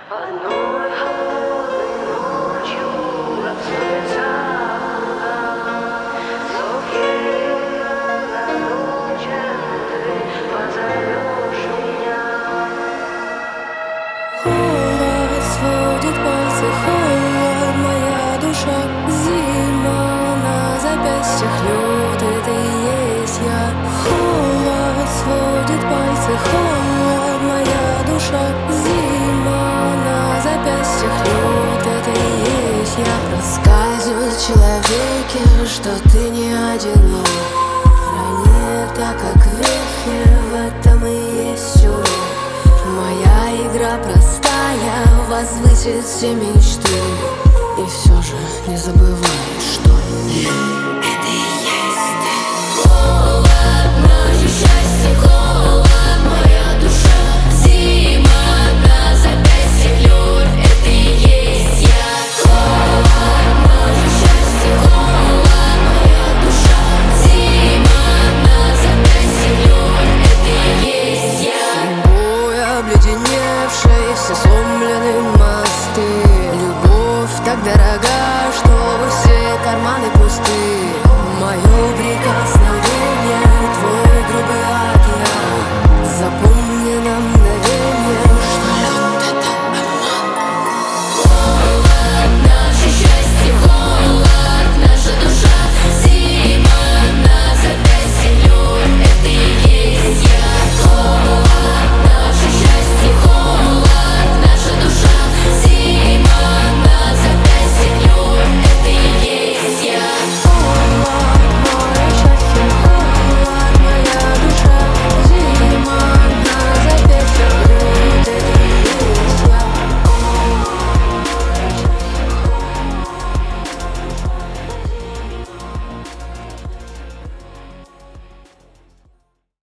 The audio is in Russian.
Одной холодной ночью рассыпется зов ельника ночью ты позовешь меня. Холод сводит пальцы, холод, моя душа. Зима на запястьях, лед, это и есть я. Холод сводит пальцы, холод, моя душа. Зима на запястьях, лед, это и есть я. Проскальзывает в человеке, что ты не одинок. Ранит, так как вехи, в этом и есть урок. Моя игра простая, возвысит все мечты. И все же не забывай, что